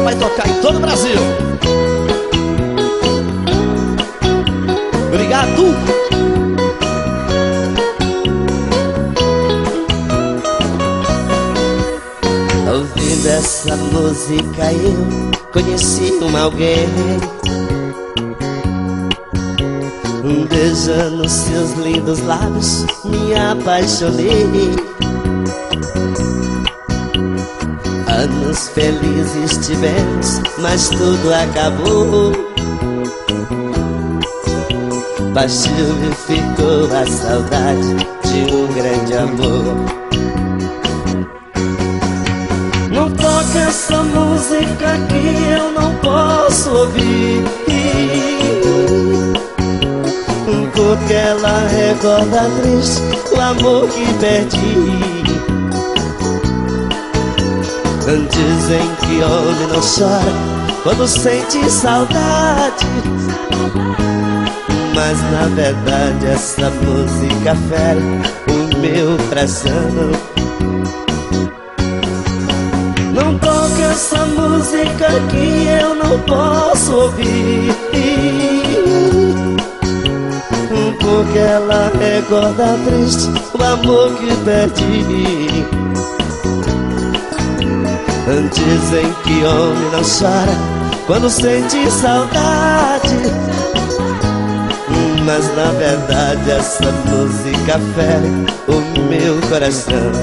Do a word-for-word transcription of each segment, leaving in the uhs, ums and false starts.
essa vai tocar em todo o Brasil. Obrigado. Ouvindo essa música eu conheci um alguém, beijando seus lindos lábios me apaixonei. Anos felizes tivemos, mas tudo acabou. Partiu e ficou a saudade de um grande amor. Não toca essa música que eu não posso ouvir, porque ela recorda triste o amor que perdi. Dizem que homem não chora quando sente saudade, mas na verdade essa música fere o meu coração. Não toca essa música que eu não posso ouvir, porque ela recorda triste o amor que perdi. Dizem que homem não chora quando sente saudade, mas na verdade essa música fere o meu coração.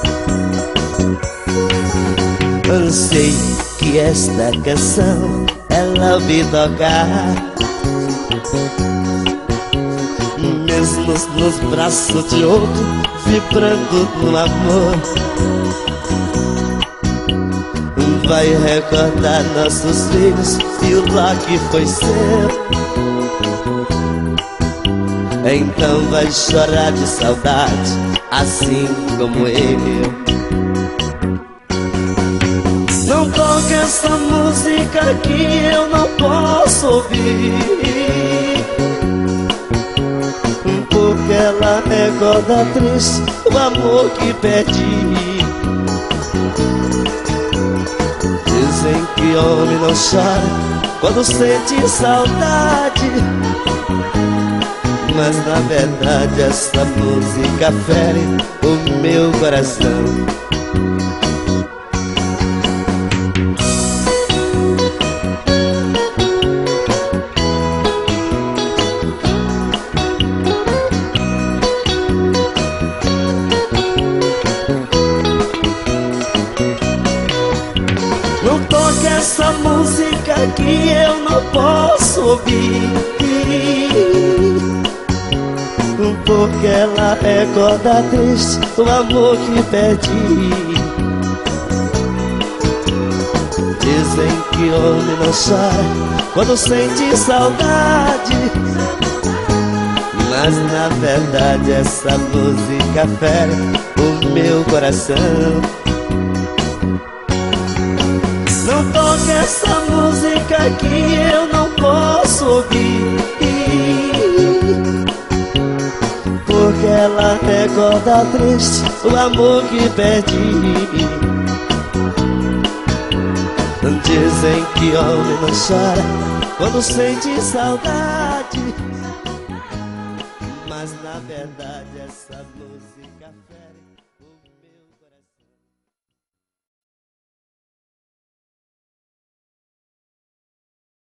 Sei que esta canção ela ouvi tocar, mesmo nos braços de outro, vibrando no amor. Vai recordar nossos filhos e o lar que foi seu. Então vai chorar de saudade, assim como eu. Não toca essa música que eu não posso ouvir, porque ela recorda triste o amor que perdi. Dizem que homem não chora quando sente saudade, mas na verdade essa música fere o meu coração. Não toca essa música que eu não posso ouvir, porque ela recorda triste o amor que perdi. Dizem que homem não chora quando sente saudade, mas na verdade essa música fere o meu coração. Não toca essa música que eu não posso ouvir, porque ela recorda triste o amor que perdi. Dizem que homem não chora quando sente saudade,